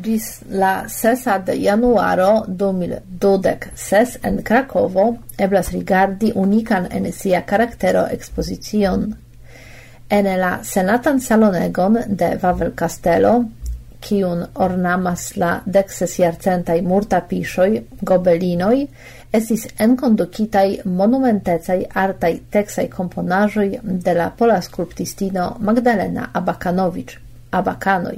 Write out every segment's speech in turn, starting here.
Gis la 6 de januaro 2026 en Krakovo eblas rigardi unikan en sia karaktero ekspozicion. En la senatan salonegon de Wawel Castello, kiun ornamas la 16-jarcentaj murtapiŝoj, gobelinoj, estis enkondukitaj monumentecaj artaj tekstaj komponaĵoj de la pola skulptistino Magdalena Abakanowicz, Abakanoj.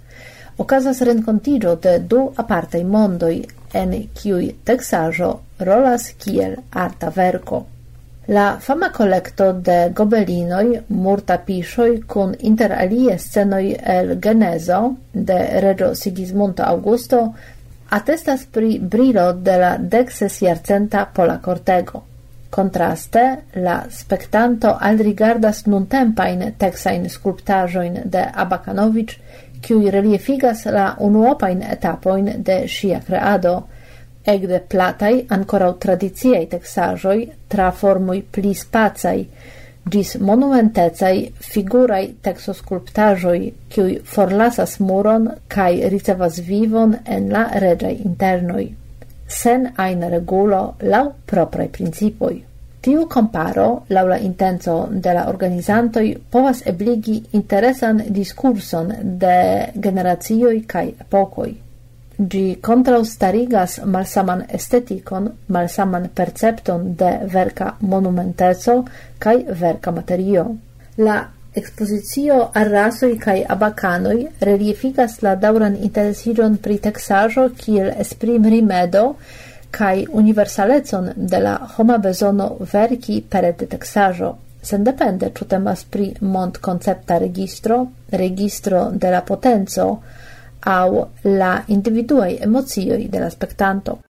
Okazas renkontiĝo de du apartaj mondoj, en kiuj teksaĵo rolas kiel arta verko. La fama kolekto de gobelinoj, murtapiŝoj kun inter alie scenoj el Genezo de reĝo Sigismundo Augusto atestas pri brilo de la 16-jarcenta pola kortego. Kontraste, la spektanto alrigardas nuntempajn teksajn skulptaĵojn de Abakanowicz, kiuj reliefigas la unuopajn etapojn de ŝia kreado, ekde plataj ankoraŭ tradiciaj teksaĵoj tra formoj pli spacaj ĝis monumentecaj figuraj teksoskulptaĵoj, kiuj forlasas muron kaj ricevas vivon en la reĝaj internoj, sen ajn regulo laŭ propraj principoj. Tiu komparo, laŭ la intenco de la organizantoj, povas ebligi interesan diskurson de generacioj kaj epokoj. Ĝi kontraŭstarigas malsaman estetikon, malsaman percepton de verka monumenteco kaj verka materio. La ekspozicio Arrasoj kaj Abakanoj reliefigas la daŭran interesiĝon pri teksaĵo kiel esprimrimedo kaj universalecon de la homa bezono verki pere de teksaĵo, sendepende ĉu temas pri mondkoncepta registro, registro de la potenco aŭ la individuaj emocioj de la spektanto.